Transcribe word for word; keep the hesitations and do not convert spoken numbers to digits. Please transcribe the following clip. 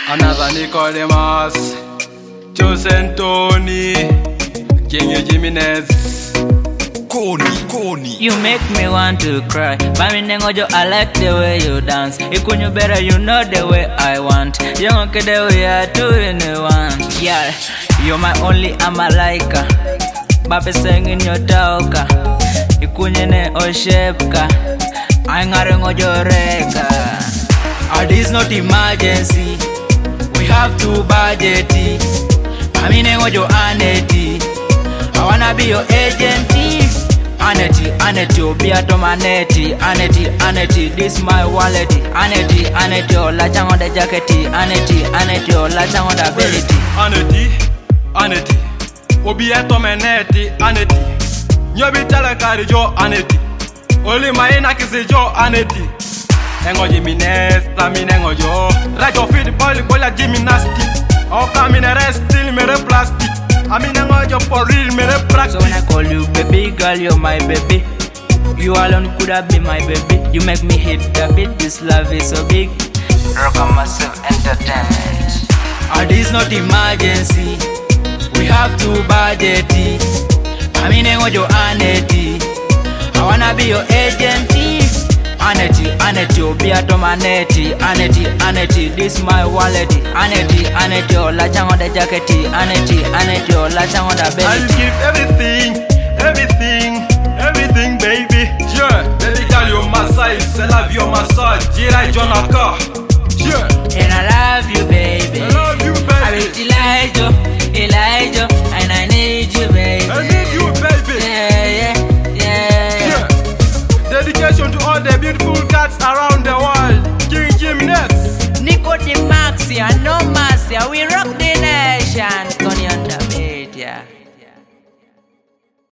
Another Nicodemus, Chosen Tony, King Jimenez, Koni, Koni. You make me want to cry. Mami nengojo, I like the way you dance. Ikunyu better, you know the way I want. Young kid, we are two in one. Yeah, you're my only Amalika. Babe singing your tauka. Ikunye ne oshepka. Angare ngojo reka. Ah, this not emergency. We have to budget. I mean, ngojo aneti. I wanna be your agent. Aneti, Aneti, Obiato Maneti. Aneti, Aneti, this my wallet. Aneti, Aneti, Ola chango the jacket. Aneti, Aneti, Ola chango the ability. Aneti, Aneti, Obiato Maneti. Aneti, Nyobi Talakari Jo Aneti. Only my inakisi Jo Aneti. Nengo Jimenez, Tamine Ngojo. Right of it, boy, boy, gymnastic. Oh, come in a rest, still mere plastic. I mean, I'm your for real, mere practice. So when I call you baby, girl, you're my baby. You alone could have been my baby. You make me hit the beat, this love is so big. Rock on Massive Entertainment. Ah, this not emergency. We have to budget. I mean, I'm your Aneti. I wanna be your agent. Aneti, Aneti, Obiato Maneti. Aneti, Aneti, this my wallet. Aneti, Aneti, Ola chango the jacket. Aneti, Aneti, Ola chango the belly. I'll give everything, everything, everything, baby. Yeah, baby girl, you're my size. I love your massage. Jira Jonaka. Yeah, and I love you, baby. I love you, baby. I will Elijah, Elijah, and I need you, baby. I need you, baby. Yeah, yeah, yeah. Yeah. Dedication to all the beautiful cats around the world. King Jimenez, Nico the Maxia, no Maxia, we rock the nation. Tony on the beat, yeah.